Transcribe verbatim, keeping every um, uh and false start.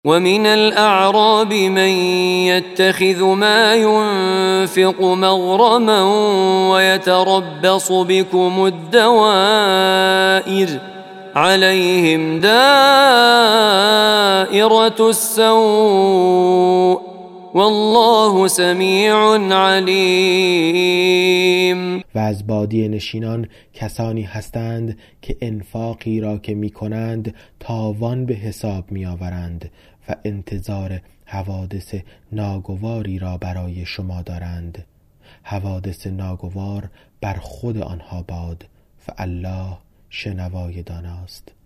ومن الأعراب من يتخذ ما ينفق مغرما ويتربص بكم الدوائر عليهم دائرة السوء والله سمیع علیم. و از بادیه نشینان کسانی هستند که انفاقی را که می کنند تاوان به حساب می آورند و انتظار حوادث ناگواری را برای شما دارند. حوادث ناگوار بر خود آنها باد و الله شنوای داناست.